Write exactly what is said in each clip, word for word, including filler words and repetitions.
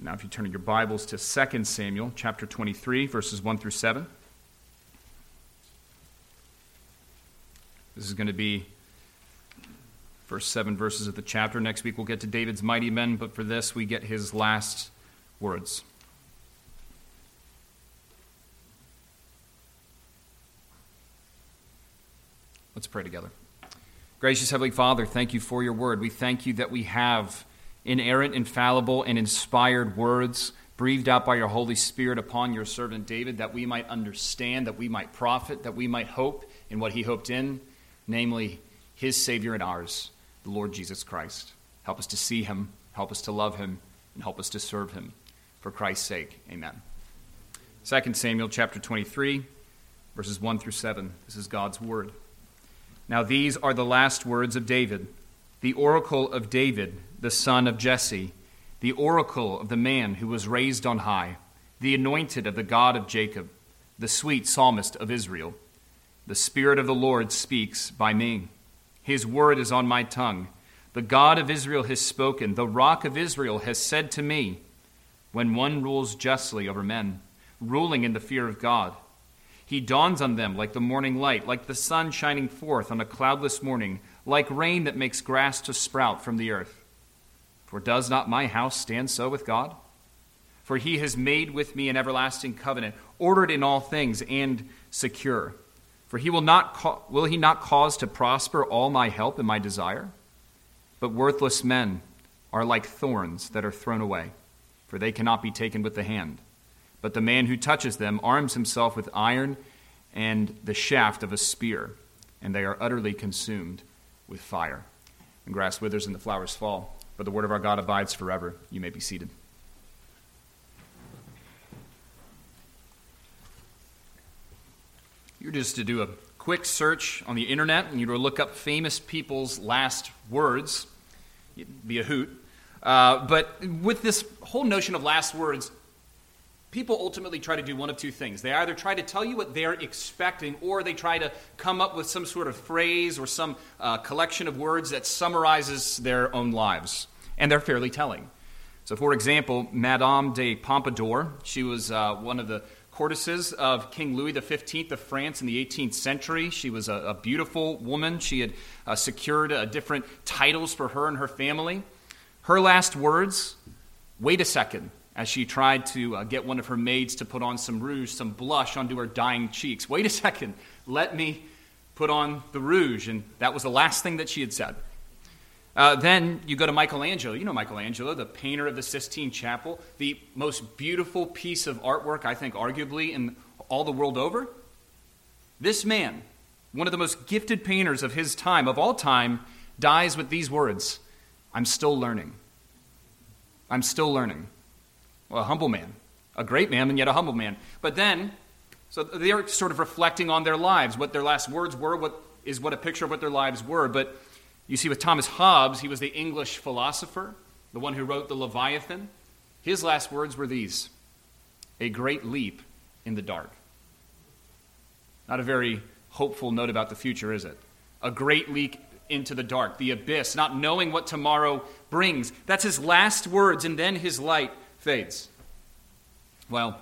Now, if you turn your Bibles to Second Samuel, chapter twenty-three, verses one through seven. This is going to be first seven verses of the chapter. Next week we'll get to David's mighty men, but for this we get his last words. Let's pray together. Gracious Heavenly Father, thank you for your word. We thank you that we have inerrant, infallible, and inspired words breathed out by your Holy Spirit upon your servant David, that we might understand, that we might profit, that we might hope in what he hoped in, namely his Savior and ours, the Lord Jesus Christ. Help us to see him, help us to love him, and help us to serve him. For Christ's sake, amen. Second Samuel chapter twenty-three, verses one through seven. This is God's word. Now these are the last words of David, the oracle of David, the son of Jesse, the oracle of the man who was raised on high, the anointed of the God of Jacob, the sweet psalmist of Israel. The Spirit of the Lord speaks by me. His word is on my tongue. The God of Israel has spoken. The Rock of Israel has said to me, when one rules justly over men, ruling in the fear of God, he dawns on them like the morning light, like the sun shining forth on a cloudless morning, like rain that makes grass to sprout from the earth. For does not my house stand so with God? For he has made with me an everlasting covenant, ordered in all things and secure. For he will not ca- will he not cause to prosper all my help and my desire? But worthless men are like thorns that are thrown away, for they cannot be taken with the hand. But the man who touches them arms himself with iron and the shaft of a spear, and they are utterly consumed with fire. And grass withers and the flowers fall, but the word of our God abides forever. You may be seated. You're just to do a quick search on the internet, and you to look up famous people's last words. It'd be a hoot. Uh, but with this whole notion of last words, people ultimately try to do one of two things. They either try to tell you what they're expecting, or they try to come up with some sort of phrase or some uh, collection of words that summarizes their own lives. And they're fairly telling. So, for example, Madame de Pompadour, she was uh, one of the courtesans of King Louis the fifteenth of France in the eighteenth century. She was a, a beautiful woman. She had uh, secured uh, different titles for her and her family. Her last words, wait a second, as she tried to uh, get one of her maids to put on some rouge, some blush onto her dying cheeks. Wait a second, let me put on the rouge. And that was the last thing that she had said. Uh, then you go to Michelangelo. You know Michelangelo, the painter of the Sistine Chapel, the most beautiful piece of artwork, I think, arguably, in all the world over. This man, one of the most gifted painters of his time, of all time, dies with these words, I'm still learning. I'm still learning. Well, a humble man, a great man, and yet a humble man. But then, so they're sort of reflecting on their lives, what their last words were, what is what a picture of what their lives were. But you see with Thomas Hobbes, he was the English philosopher, the one who wrote the Leviathan. His last words were these, a great leap in the dark. Not a very hopeful note about the future, is it? A great leap into the dark, the abyss, not knowing what tomorrow brings. That's his last words, and then his light fades. Well,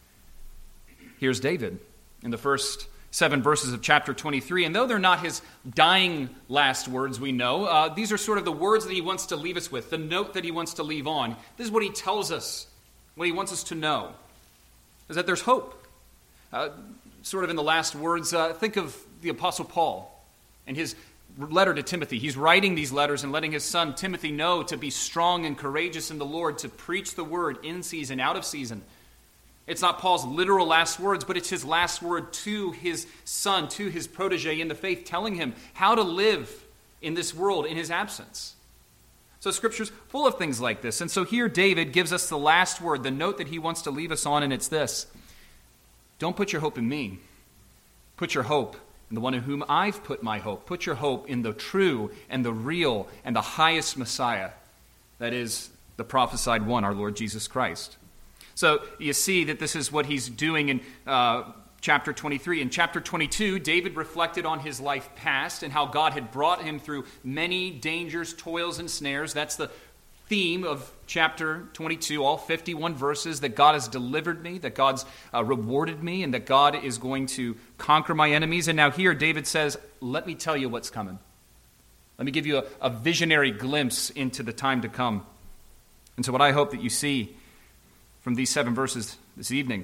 here's David in the first seven verses of chapter twenty-three, and though they're not his dying last words, we know, uh, these are sort of the words that he wants to leave us with, the note that he wants to leave on. This is what he tells us, what he wants us to know, is that there's hope. Uh, sort of in the last words, uh, think of the Apostle Paul and his letter to Timothy. He's writing these letters and letting his son Timothy know to be strong and courageous in the Lord, to preach the word in season, out of season. It's not Paul's literal last words, but it's his last word to his son, to his protege in the faith, telling him how to live in this world in his absence. So Scripture's full of things like this. And so here David gives us the last word, the note that he wants to leave us on, and it's this. Don't put your hope in me. Put your hope in the one in whom I've put my hope. Put your hope in the true and the real and the highest Messiah, that is the prophesied one, our Lord Jesus Christ. So you see that this is what he's doing in uh, chapter twenty-three. In chapter twenty-two, David reflected on his life past and how God had brought him through many dangers, toils, and snares. That's the theme of chapter twenty-two, all fifty-one verses, that God has delivered me, that God's uh, rewarded me, and that God is going to conquer my enemies. And now here David says, let me tell you what's coming. Let me give you a, a visionary glimpse into the time to come. And so what I hope that you see from these seven verses this evening,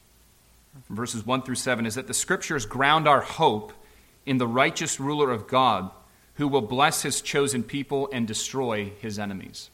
from verses one through seven, is that the Scriptures ground our hope in the righteous ruler of God who will bless his chosen people and destroy his enemies.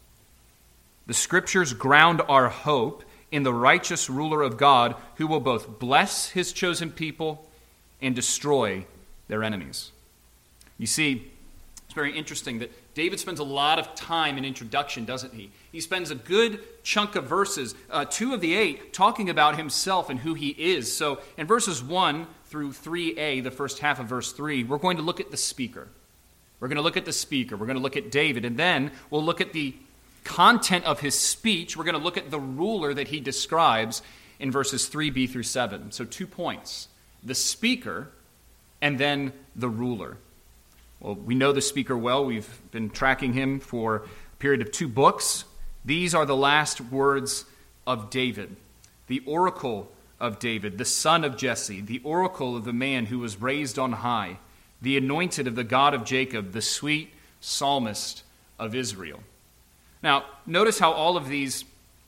The Scriptures ground our hope in the righteous ruler of God who will both bless his chosen people and destroy their enemies. You see, it's very interesting that David spends a lot of time in introduction, doesn't he? He spends a good chunk of verses, uh, two of the eight, talking about himself and who he is. So in verses one through three a, the first half of verse three, we're going to look at the speaker. We're going to look at the speaker. We're going to look at David. And then we'll look at the content of his speech. We're going to look at the ruler that he describes in verses three b through seven. So two points: the speaker and then the ruler. Well, we know the speaker well. We've been tracking him for a period of two books. These are the last words of David, the oracle of David, the son of Jesse, the oracle of the man who was raised on high, the anointed of the God of Jacob, the sweet psalmist of Israel. Now, notice how all of these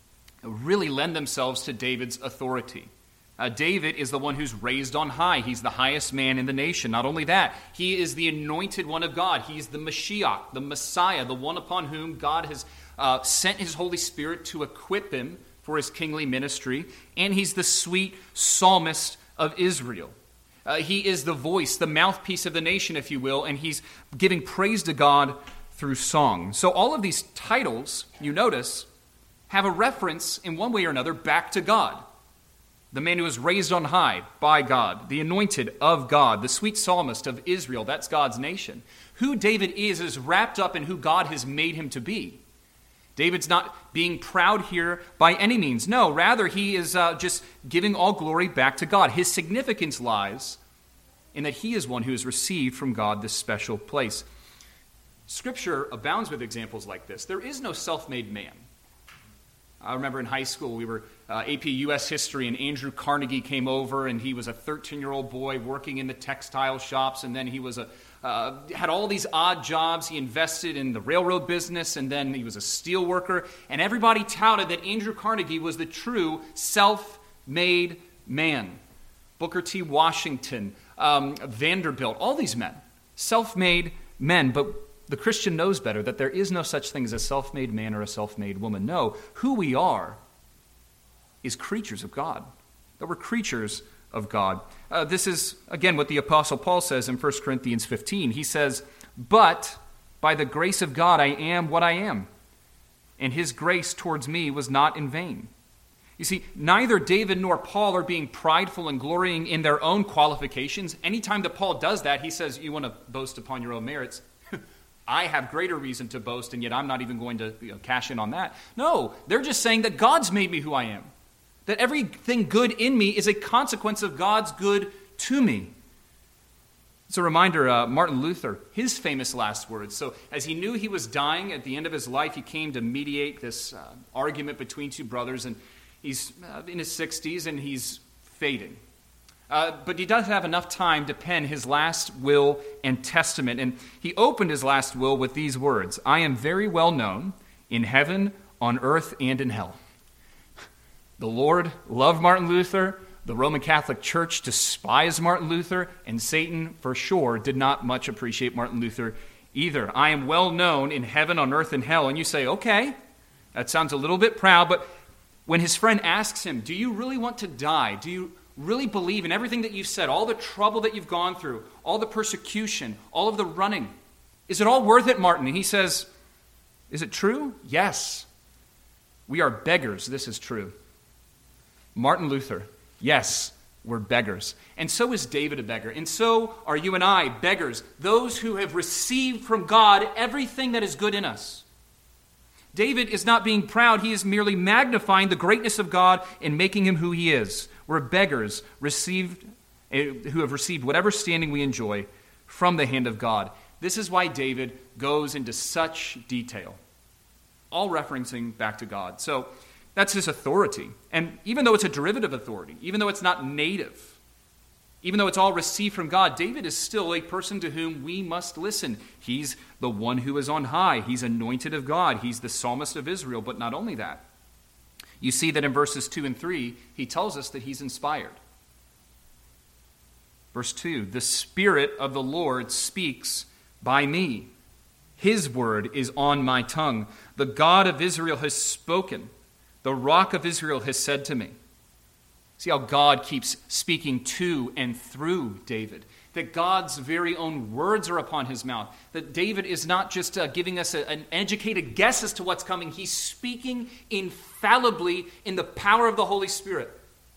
really lend themselves to David's authority. Uh, David is the one who's raised on high. He's the highest man in the nation. Not only that, he is the anointed one of God. He's the Mashiach, the Messiah, the one upon whom God has uh, sent his Holy Spirit to equip him for his kingly ministry. And he's the sweet psalmist of Israel. Uh, he is the voice, the mouthpiece of the nation, if you will, and he's giving praise to God through song. So all of these titles, you notice, have a reference in one way or another back to God. The man who was raised on high by God, the anointed of God, the sweet psalmist of Israel, that's God's nation. Who David is is wrapped up in who God has made him to be. David's not being proud here by any means. No, rather he is uh, just giving all glory back to God. His significance lies in that he is one who has received from God this special place. Scripture abounds with examples like this. There is no self-made man. I remember in high school, we were uh, A P U S history, and Andrew Carnegie came over, and he was a thirteen-year-old boy working in the textile shops, and then he was a uh, had all these odd jobs. He invested in the railroad business, and then he was a steel worker, and everybody touted that Andrew Carnegie was the true self-made man. Booker T. Washington, um, Vanderbilt, all these men, self-made men, but the Christian knows better, that there is no such thing as a self-made man or a self-made woman. No, who we are is creatures of God. That we're creatures of God. Uh, this is, again, what the Apostle Paul says in First Corinthians fifteen. He says, "But by the grace of God I am what I am, and his grace towards me was not in vain." You see, neither David nor Paul are being prideful and glorying in their own qualifications. Anytime that Paul does that, he says, you want to boast upon your own merits. I have greater reason to boast, and yet I'm not even going to you know, cash in on that. No, they're just saying that God's made me who I am. That everything good in me is a consequence of God's good to me. It's a reminder, uh, Martin Luther, his famous last words. So as he knew he was dying at the end of his life, he came to mediate this uh, argument between two brothers, and he's uh, in his sixties, and he's fading. Uh, but he does have enough time to pen his last will and testament. And he opened his last will with these words: "I am very well known in heaven, on earth, and in hell." The Lord loved Martin Luther. The Roman Catholic Church despised Martin Luther. And Satan, for sure, did not much appreciate Martin Luther either. I am well known in heaven, on earth, and hell. And you say, okay, that sounds a little bit proud. But when his friend asks him, do you really want to die? Do you really believe in everything that you've said, all the trouble that you've gone through, all the persecution, all of the running? Is it all worth it, Martin? And he says, is it true? Yes. We are beggars. This is true. Martin Luther, yes, we're beggars. And so is David a beggar. And so are you and I beggars, those who have received from God everything that is good in us. David is not being proud. He is merely magnifying the greatness of God and making him who he is. We're beggars received, who have received whatever standing we enjoy from the hand of God. This is why David goes into such detail. all referencing back to God. So that's his authority. And even though it's a derivative authority, even though it's not native, even though it's all received from God, David is still a person to whom we must listen. He's the one who is on high. He's anointed of God. He's the psalmist of Israel. But not only that, you see that in verses two and three, he tells us that he's inspired. Verse two, the Spirit of the Lord speaks by me. His word is on my tongue. The God of Israel has spoken. The Rock of Israel has said to me. See how God keeps speaking to and through David. That God's very own words are upon his mouth. That David is not just uh, giving us a, an educated guess as to what's coming. He's speaking infallibly in the power of the Holy Spirit.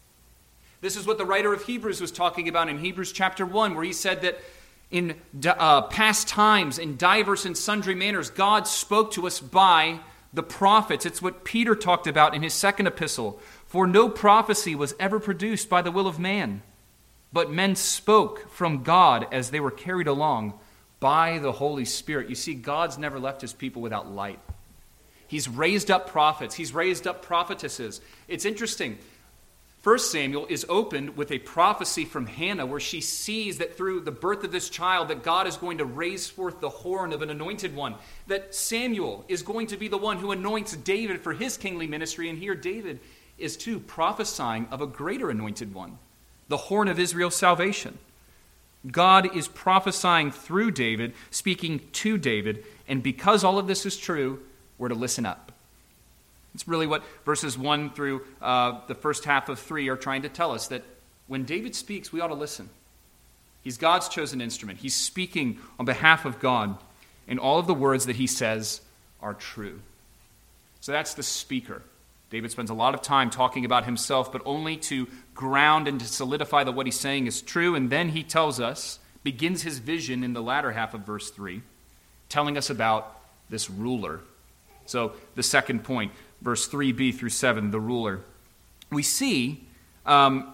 This is what the writer of Hebrews was talking about in Hebrews chapter one, where he said that in uh, past times, in diverse and sundry manners, God spoke to us by the prophets. It's what Peter talked about in his second epistle. For no prophecy was ever produced by the will of man, but men spoke from God as they were carried along by the Holy Spirit. You see, God's never left his people without light. He's raised up prophets. He's raised up prophetesses. It's interesting. First Samuel is opened with a prophecy from Hannah where she sees that through the birth of this child that God is going to raise forth the horn of an anointed one, that Samuel is going to be the one who anoints David for his kingly ministry. And here David is too prophesying of a greater anointed one, the horn of Israel's salvation. God is prophesying through David, speaking to David, and because all of this is true, we're to listen up. It's really what verses one through uh, the first half of three are trying to tell us, that when David speaks, we ought to listen. He's God's chosen instrument. He's speaking on behalf of God, and all of the words that he says are true. So that's the speaker. David spends a lot of time talking about himself, but only to ground and to solidify that what he's saying is true. And then he tells us, begins his vision in the latter half of verse three, telling us about this ruler. So the second point, verse three b through seven, the ruler. We see um,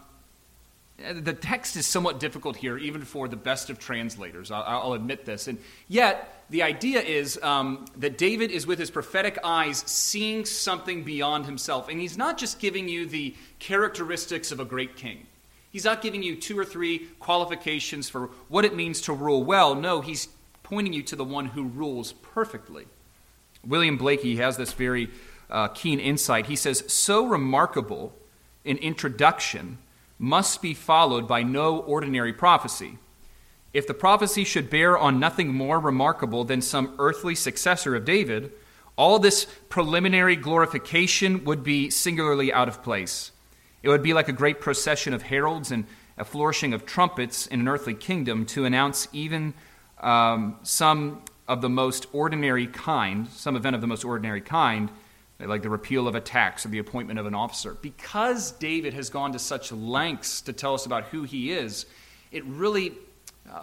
the text is somewhat difficult here, even for the best of translators. I'll, I'll admit this. And yet, the idea is um, that David is with his prophetic eyes seeing something beyond himself. And he's not just giving you the characteristics of a great king. He's not giving you two or three qualifications for what it means to rule well. No, he's pointing you to the one who rules perfectly. William Blakey has this very uh, keen insight. He says, so remarkable an introduction must be followed by no ordinary prophecy. If the prophecy should bear on nothing more remarkable than some earthly successor of David, all this preliminary glorification would be singularly out of place. It would be like a great procession of heralds and a flourishing of trumpets in an earthly kingdom to announce even um, some of the most ordinary kind, some event of the most ordinary kind, like the repeal of a tax or the appointment of an officer. Because David has gone to such lengths to tell us about who he is, it really uh,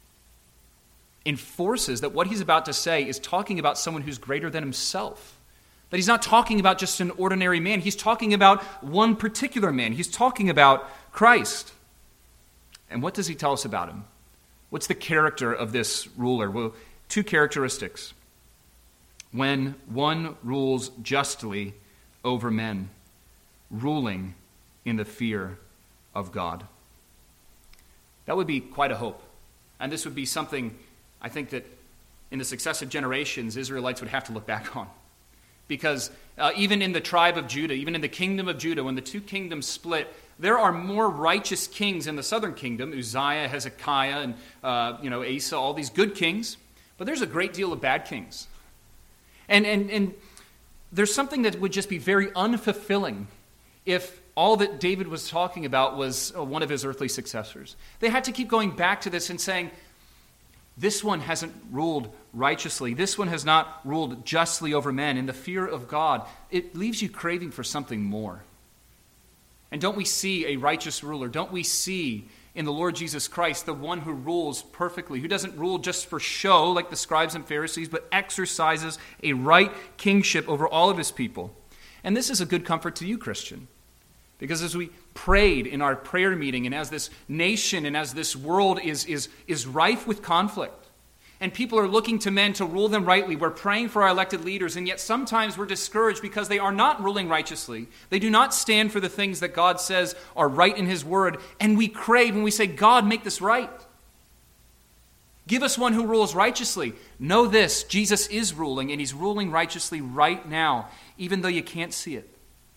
enforces that what he's about to say is talking about someone who's greater than himself. That he's not talking about just an ordinary man. He's talking about one particular man. He's talking about Christ. And what does he tell us about him? What's the character of this ruler? Well, two characteristics. When one rules justly over men, ruling in the fear of God. That would be quite a hope. And this would be something, I think, that in the successive generations, Israelites would have to look back on. Because uh, even in the tribe of Judah, even in the kingdom of Judah, when the two kingdoms split, there are more righteous kings in the southern kingdom, Uzziah, Hezekiah, and uh, you know Asa, all these good kings. But there's a great deal of bad kings. And, and and there's something that would just be very unfulfilling if all that David was talking about was one of his earthly successors. They had to keep going back to this and saying, this one hasn't ruled righteously. This one has not ruled justly over men in the fear of God. It leaves you craving for something more. And don't we see a righteous ruler? Don't we see in the Lord Jesus Christ the one who rules perfectly, who doesn't rule just for show like the scribes and Pharisees, but exercises a right kingship over all of his people? And this is a good comfort to you, Christian. Because as we prayed in our prayer meeting, and as this nation and as this world is, is, is rife with conflict, and people are looking to men to rule them rightly. We're praying for our elected leaders, and yet sometimes we're discouraged because they are not ruling righteously. They do not stand for the things that God says are right in his word, and we crave and we say, God, make this right. Give us one who rules righteously. Know this, Jesus is ruling, and he's ruling righteously right now, even though you can't see it.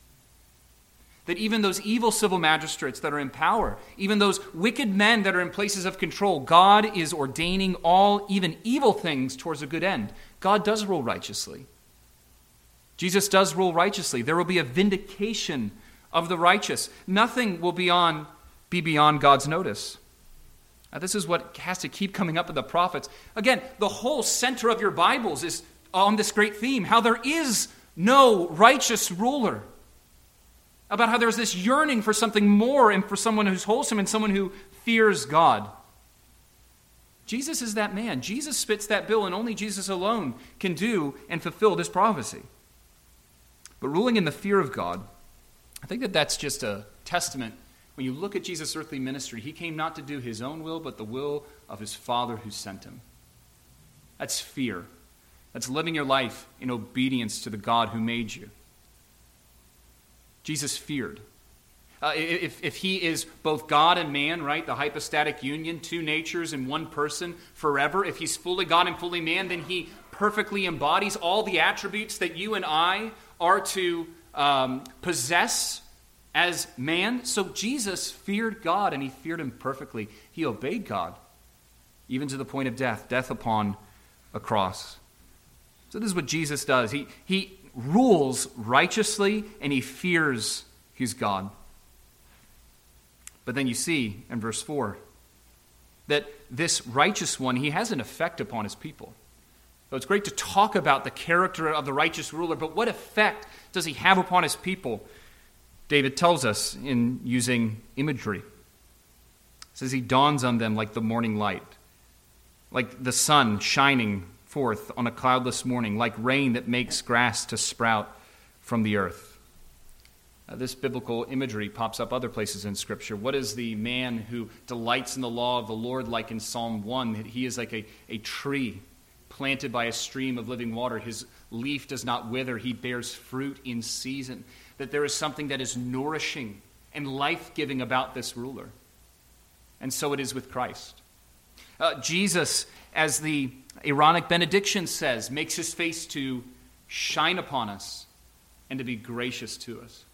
That even those evil civil magistrates that are in power, even those wicked men that are in places of control, God is ordaining all, even evil things, towards a good end. God does rule righteously. Jesus does rule righteously. There will be a vindication of the righteous. Nothing will be, on, be beyond God's notice. Now, this is what has to keep coming up in the prophets. Again, the whole center of your Bibles is on this great theme, how there is no righteous ruler. About how there's this yearning for something more and for someone who's wholesome and someone who fears God. Jesus is that man. Jesus fits that bill, and only Jesus alone can do and fulfill this prophecy. But ruling in the fear of God, I think that that's just a testament. When you look at Jesus' earthly ministry, he came not to do his own will, but the will of his Father who sent him. That's fear. That's living your life in obedience to the God who made you. Jesus feared. Uh, if, if he is both God and man, right, the hypostatic union, two natures in one person forever, if he's fully God and fully man, then he perfectly embodies all the attributes that you and I are to um, possess as man. So Jesus feared God, and he feared him perfectly. He obeyed God, even to the point of death, death upon a cross. So this is what Jesus does. He he rules righteously, and he fears his God. But then you see in verse four that this righteous one, he has an effect upon his people. So it's great to talk about the character of the righteous ruler, but what effect does he have upon his people? David tells us in using imagery. It says he dawns on them like the morning light, like the sun shining forth on a cloudless morning, like rain that makes grass to sprout from the earth. Uh, this biblical imagery pops up other places in Scripture. What is the man who delights in the law of the Lord like in Psalm one? That he is like a, a tree planted by a stream of living water. His leaf does not wither. He bears fruit in season. That there is something that is nourishing and life-giving about this ruler. And so it is with Christ. Uh, Jesus, as the Aaronic benediction says, makes his face to shine upon us and to be gracious to us.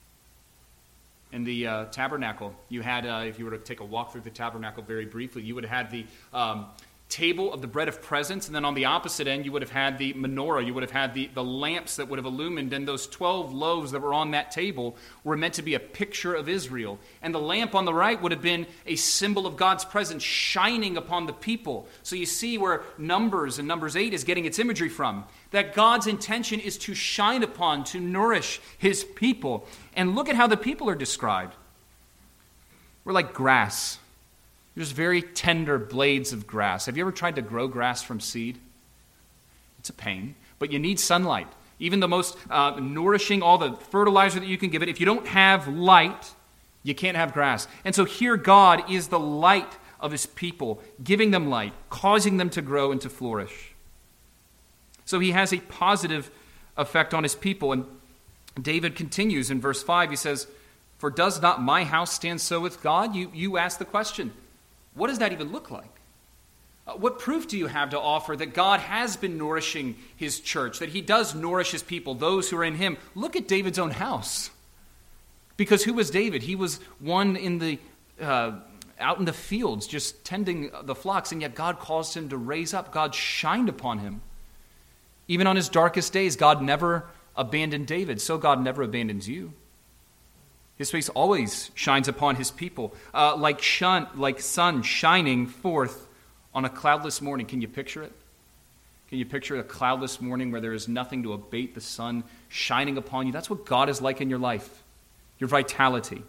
In the uh, tabernacle, you had, uh, if you were to take a walk through the tabernacle very briefly, you would have had the um, table of the bread of presence, and then on the opposite end, you would have had the menorah. You would have had the, the lamps that would have illumined, and those twelve loaves that were on that table were meant to be a picture of Israel. And the lamp on the right would have been a symbol of God's presence shining upon the people. So you see where Numbers and Numbers eight is getting its imagery from. That God's intention is to shine upon, to nourish his people. And look at how the people are described. We're like grass. There's very tender blades of grass. Have you ever tried to grow grass from seed? It's a pain, but you need sunlight. Even the most uh, nourishing, all the fertilizer that you can give it, if you don't have light, you can't have grass. And so here God is the light of his people, giving them light, causing them to grow and to flourish. So he has a positive effect on his people. And David continues in verse five. He says, "For does not my house stand so with God?" You, you ask the question. What does that even look like? Uh, what proof do you have to offer that God has been nourishing his church, that he does nourish his people, those who are in him? Look at David's own house. Because who was David? He was one in the uh, out in the fields, just tending the flocks, and yet God caused him to raise up. God shined upon him. Even on his darkest days, God never abandoned David, so God never abandons you. His face always shines upon his people, uh, like, shun, like sun shining forth on a cloudless morning. Can you picture it? Can you picture a cloudless morning where there is nothing to abate the sun shining upon you? That's what God is like in your life, your vitality.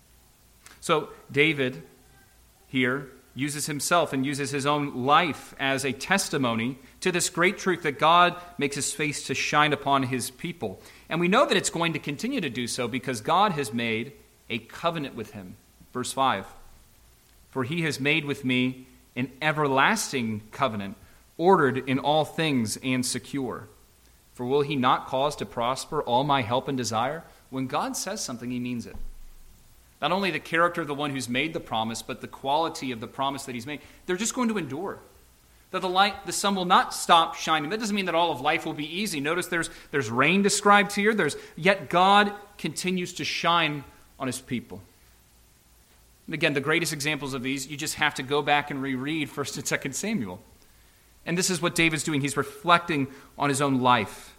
So David here uses himself and uses his own life as a testimony to this great truth that God makes his face to shine upon his people. And we know that it's going to continue to do so because God has made a covenant with him. Verse five, "For he has made with me an everlasting covenant, ordered in all things and secure. For will he not cause to prosper all my help and desire? When God says something, he means it. Not only the character of the one who's made the promise, but the quality of the promise that he's made. They're just going to endure. That the light, the sun will not stop shining. That doesn't mean that all of life will be easy. Notice there's, there's rain described here. There's, yet God continues to shine on his people. And again, the greatest examples of these, you just have to go back and reread First and Second Samuel. And this is what David's doing. He's reflecting on his own life.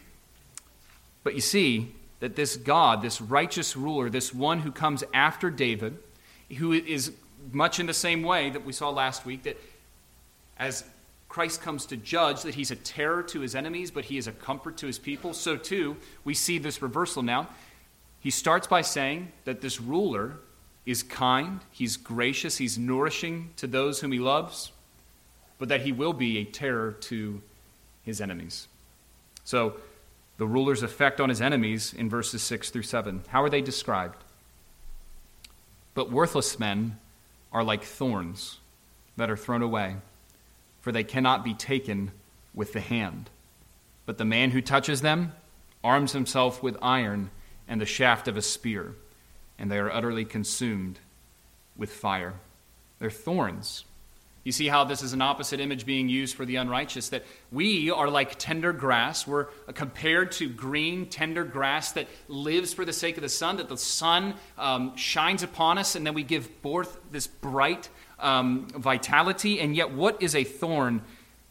But you see that this God, this righteous ruler, this one who comes after David, who is much in the same way that we saw last week, that as Christ comes to judge, that he's a terror to his enemies, but he is a comfort to his people, so too we see this reversal now. He starts by saying that this ruler is kind, he's gracious, he's nourishing to those whom he loves, but that he will be a terror to his enemies. So, the ruler's effect on his enemies in verses six through seven. How are they described? But worthless men are like thorns that are thrown away, for they cannot be taken with the hand. But the man who touches them arms himself with iron and the shaft of a spear, and they are utterly consumed with fire. They're thorns. You see how this is an opposite image being used for the unrighteous, that we are like tender grass. We're compared to green, tender grass that lives for the sake of the sun, that the sun um, shines upon us, and then we give forth this bright um, vitality. And yet what is a thorn?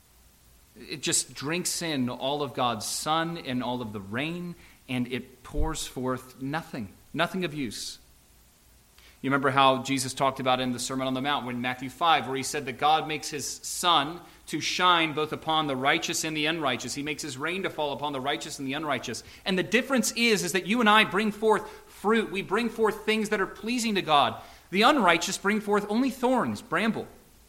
It just drinks in all of God's sun and all of the rain, and it pours forth nothing, nothing of use. You remember how Jesus talked about in the Sermon on the Mount, when Matthew five, where he said that God makes his sun to shine both upon the righteous and the unrighteous. He makes his rain to fall upon the righteous and the unrighteous. And the difference is, is that you and I bring forth fruit. We bring forth things that are pleasing to God. The unrighteous bring forth only thorns, bramble.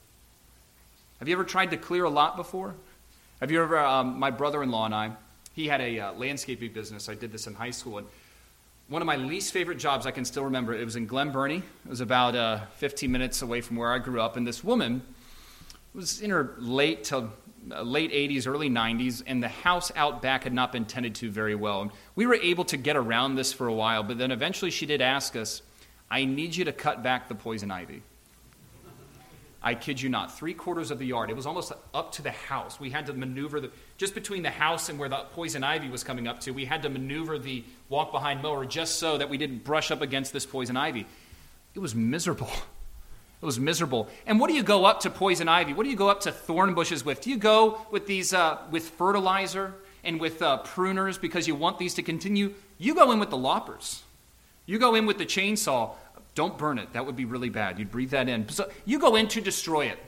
Have you ever tried to clear a lot before? Have you ever, um, my brother-in-law and I, he had a uh, landscaping business. I did this in high school, and one of my least favorite jobs, I can still remember, it was in Glen Burnie. It was about uh, fifteen minutes away from where I grew up. And this woman was in her late to uh, late eighties, early nineties, and the house out back had not been tended to very well. And we were able to get around this for a while, but then eventually she did ask us, I need you to cut back the poison ivy. I kid you not, three quarters of the yard. It was almost up to the house. We had to maneuver, the, just between the house and where the poison ivy was coming up to, we had to maneuver the walk-behind mower just so that we didn't brush up against this poison ivy. It was miserable. It was miserable. And what do you go up to poison ivy? What do you go up to thorn bushes with? Do you go with these, uh, with fertilizer and with uh, pruners because you want these to continue? You go in with the loppers. You go in with the chainsaw. Don't burn it. That would be really bad. You'd breathe that in. So you go in to destroy it.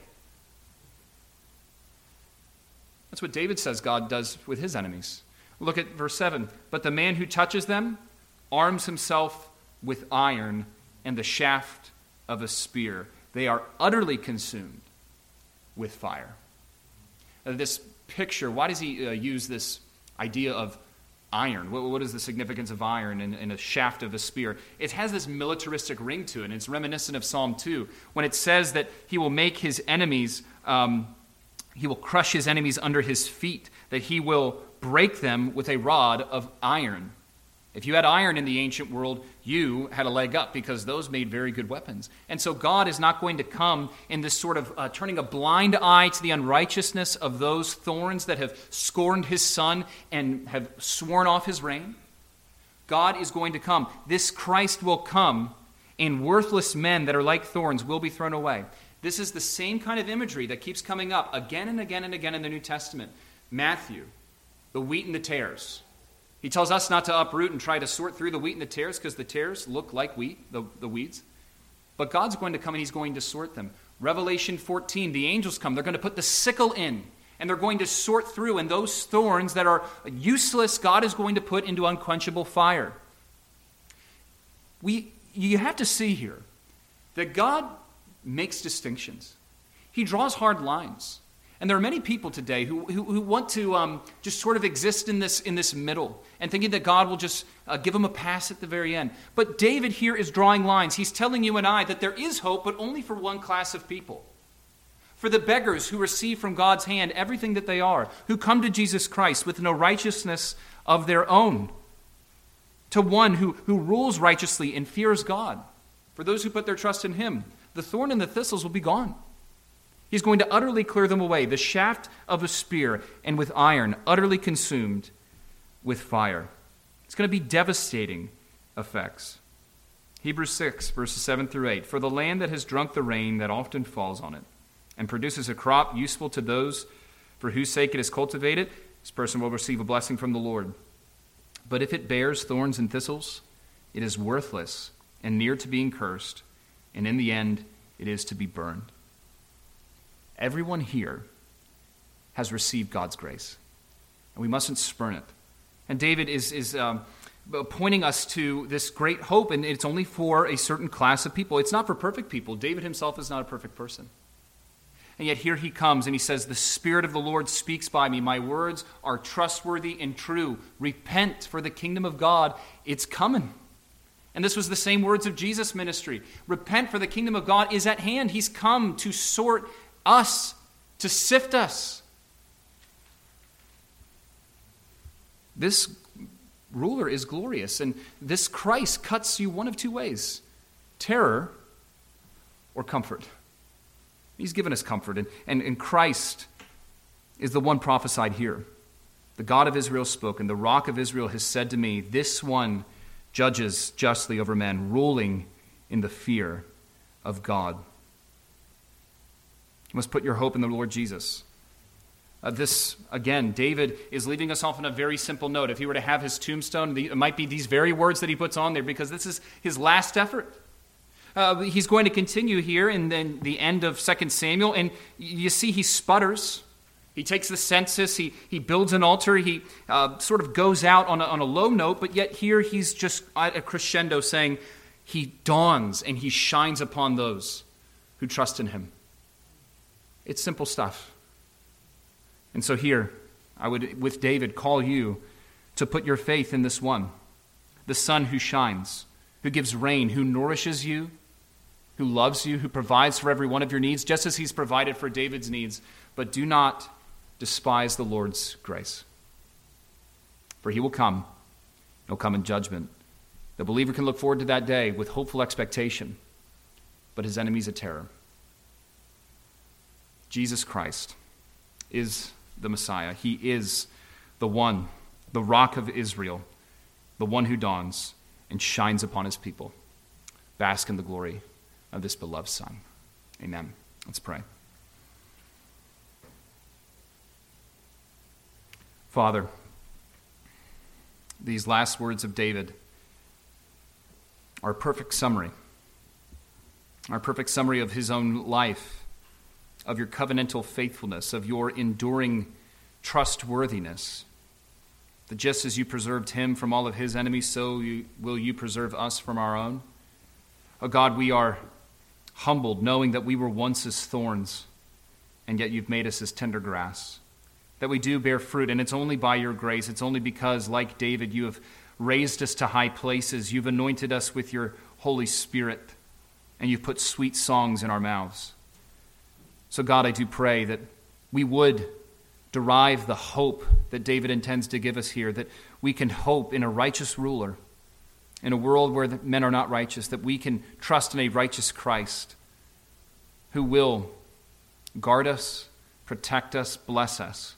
That's what David says God does with his enemies. Look at verse seven. But the man who touches them arms himself with iron and the shaft of a spear. They are utterly consumed with fire. Uh, this picture, why does he uh, use this idea of iron? What, what is the significance of iron in, in a shaft of a spear? It has this militaristic ring to it, and it's reminiscent of Psalm two, when it says that he will make his enemies, um, he will crush his enemies under his feet, that he will break them with a rod of iron. If you had iron in the ancient world, you had a leg up because those made very good weapons. And so God is not going to come in this sort of uh, turning a blind eye to the unrighteousness of those thorns that have scorned his son and have sworn off his reign. God is going to come. This Christ will come, and worthless men that are like thorns will be thrown away. This is the same kind of imagery that keeps coming up again and again and again in the New Testament. Matthew, the wheat and the tares. He tells us not to uproot and try to sort through the wheat and the tares because the tares look like wheat, the, the weeds. But God's going to come and he's going to sort them. Revelation fourteen, the angels come. They're going to put the sickle in and they're going to sort through. And those thorns that are useless, God is going to put into unquenchable fire. We, you have to see here that God makes distinctions. He draws hard lines. And there are many people today who, who, who want to um, just sort of exist in this, in this middle and thinking that God will just uh, give them a pass at the very end. But David here is drawing lines. He's telling you and I that there is hope, but only for one class of people. For the beggars who receive from God's hand everything that they are, who come to Jesus Christ with no righteousness of their own, to one who, who rules righteously and fears God. For those who put their trust in him, the thorn and the thistles will be gone. He's going to utterly clear them away, the shaft of a spear, and with iron, utterly consumed with fire. It's going to be devastating effects. Hebrews six, verses seven through eight. For the land that has drunk the rain that often falls on it, and produces a crop useful to those for whose sake it is cultivated, this person will receive a blessing from the Lord. But if it bears thorns and thistles, it is worthless and near to being cursed, and in the end it is to be burned. Everyone here has received God's grace, and we mustn't spurn it. And David is, is um, pointing us to this great hope, and it's only for a certain class of people. It's not for perfect people. David himself is not a perfect person. And yet here he comes and he says, the Spirit of the Lord speaks by me. My words are trustworthy and true. Repent, for the kingdom of God, it's coming. And this was the same words of Jesus' ministry. Repent, for the kingdom of God is at hand. He's come to sort us, to sift us. This ruler is glorious, and this Christ cuts you one of two ways: terror or comfort. He's given us comfort, and, and, and Christ is the one prophesied here. The God of Israel spoken, the rock of Israel has said to me, this one judges justly over men, ruling in the fear of God. You must put your hope in the Lord Jesus. Uh, this, again, David is leaving us off on a very simple note. If he were to have his tombstone, the, it might be these very words that he puts on there, because this is his last effort. Uh, he's going to continue here in the, the end of Second Samuel, and you see he sputters. He takes the census, he, he builds an altar, he uh, sort of goes out on a, on a low note, but yet here he's just at a crescendo saying he dawns and he shines upon those who trust in him. It's simple stuff. And so here, I would, with David, call you to put your faith in this one, the sun who shines, who gives rain, who nourishes you, who loves you, who provides for every one of your needs, just as he's provided for David's needs. But do not despise the Lord's grace. For he will come. He'll come in judgment. The believer can look forward to that day with hopeful expectation, but his enemy's a terror. Jesus Christ is the Messiah. He is the one, the rock of Israel, the one who dawns and shines upon his people. Bask in the glory of this beloved Son. Amen. Let's pray. Father, these last words of David are a perfect summary, are a perfect summary of his own life, of your covenantal faithfulness, of your enduring trustworthiness, that just as you preserved him from all of his enemies, so you, will you preserve us from our own. Oh God, we are humbled, knowing that we were once as thorns, and yet you've made us as tender grass, that we do bear fruit, and it's only by your grace. It's only because, like David, you have raised us to high places. You've anointed us with your Holy Spirit, and you've put sweet songs in our mouths. So God, I do pray that we would derive the hope that David intends to give us here, that we can hope in a righteous ruler, in a world where men are not righteous, that we can trust in a righteous Christ who will guard us, protect us, bless us.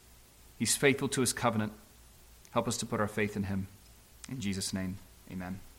He's faithful to his covenant. Help us to put our faith in him. In Jesus' name, amen.